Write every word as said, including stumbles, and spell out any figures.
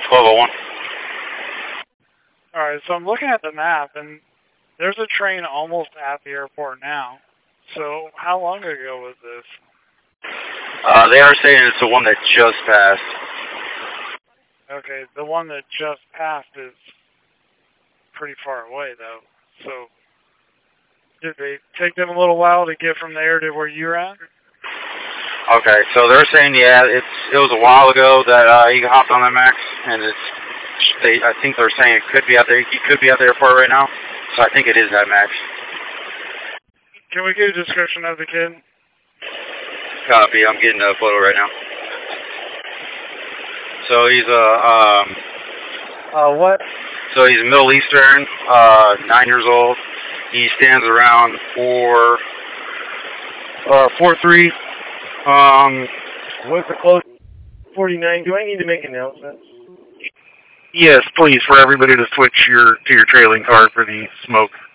twelve oh one. Alright, so I'm looking at the map, and there's a train almost at the airport now. So how long ago was this? Uh, they are saying it's the one that just passed. Okay, the one that just passed is pretty far away, though. So, did they take them a little while to get from there to where you're at? Okay, so they're saying, yeah, it's it was a while ago that uh, he hopped on that Max, and it's they. I think they're saying it could be out there. He could be at the airport right now, so I think it is that Max. Can we get a description of the kid? Copy. I'm getting a photo right now. So he's a um. Uh, what? So he's Middle Eastern, uh, nine years old. He stands around four, uh, four three. Um, what's the close? forty-nine. Do I need to make announcements? Yes, please, for everybody to switch your to your trailing car for the smoke.